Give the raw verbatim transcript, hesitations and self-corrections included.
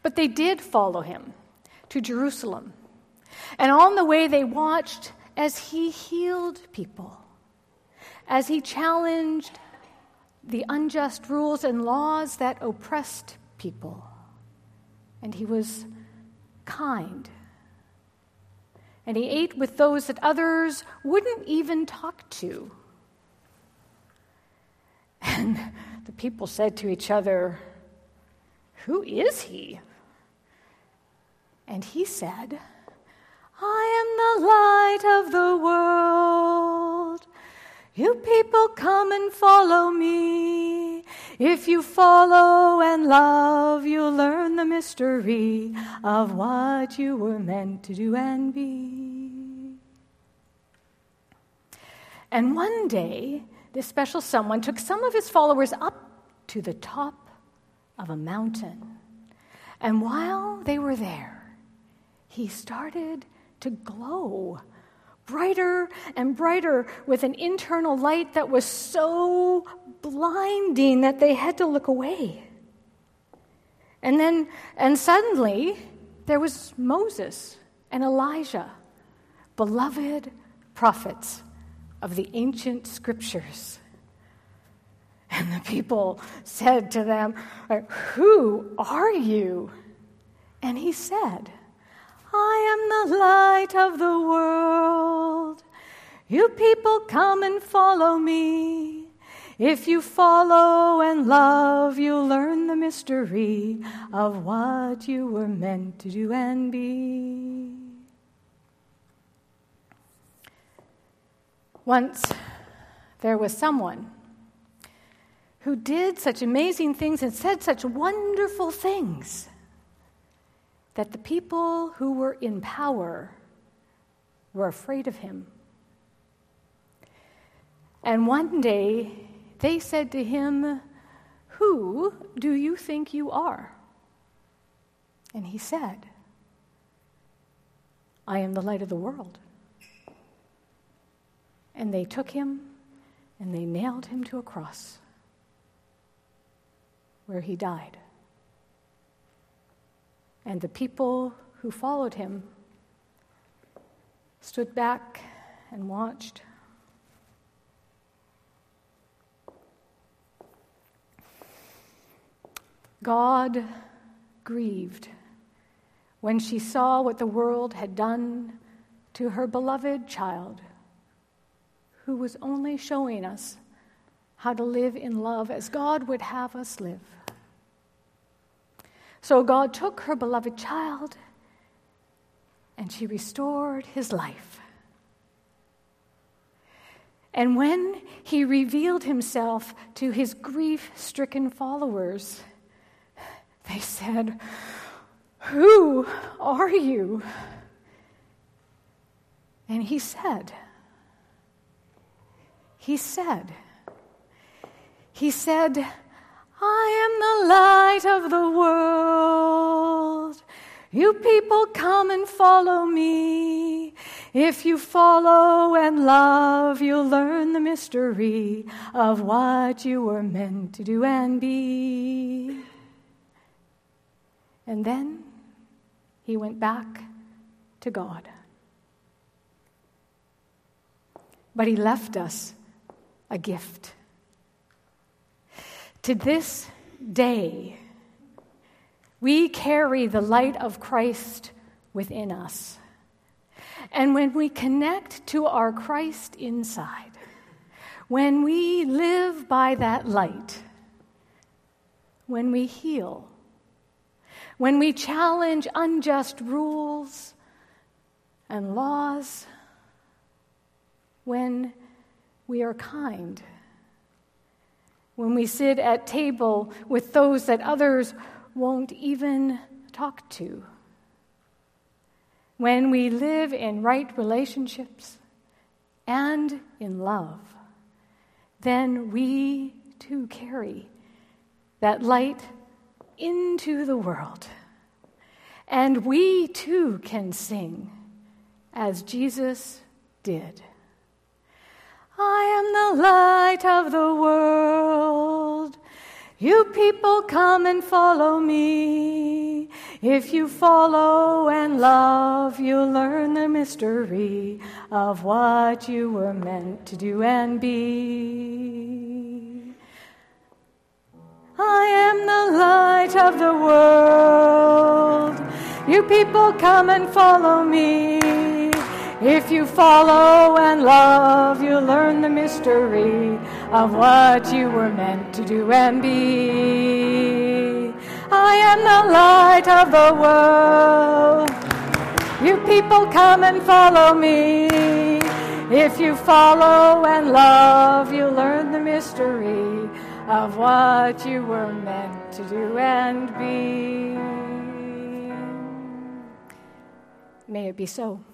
But they did follow him to Jerusalem. And on the way they watched as he healed people, as he challenged the unjust rules and laws that oppressed people. And he was kind. And he ate with those that others wouldn't even talk to. And the people said to each other, "Who is he?" And he said, "I am the light of the world. You people come and follow me. If you follow and love, you'll learn the mystery of what you were meant to do and be." And one day, this special someone took some of his followers up to the top of a mountain. And while they were there, he started to glow brighter and brighter with an internal light that was so blinding that they had to look away. And then, and suddenly, there was Moses and Elijah, beloved prophets of the ancient scriptures. And the people said to them, "Who are you?" And he said, "I am the light of the world. You people come and follow me. If you follow and love, you'll learn the mystery of what you were meant to do and be." Once there was someone who did such amazing things and said such wonderful things that the people who were in power were afraid of him. And one day they said to him, "Who do you think you are?" And he said, "I am the light of the world." And they took him and they nailed him to a cross where he died. And the people who followed him stood back and watched. God grieved when she saw what the world had done to her beloved child, who was only showing us how to live in love as God would have us live. So God took her beloved child and she restored his life. And when he revealed himself to his grief-stricken followers, they said, "Who are you?" And he said, he said, he said, "I am the light of the world. You people come and follow me. If you follow and love, you'll learn the mystery of what you were meant to do and be." And then he went back to God. But he left us a gift. To this day, we carry the light of Christ within us. And when we connect to our Christ inside, when we live by that light, when we heal, when we challenge unjust rules and laws, when we are kind, when we sit at table with those that others won't even talk to, when we live in right relationships and in love, then we too carry that light into the world. And we too can sing as Jesus did. "I am the light of the world. You people come and follow me. If you follow and love, you'll learn the mystery of what you were meant to do and be. I am the light of the world. You people come and follow me. If you follow and love, you'll learn the mystery of what you were meant to do and be. I am the light of the world. You people come and follow me. If you follow and love, you'll learn the mystery of what you were meant to do and be. May it be so.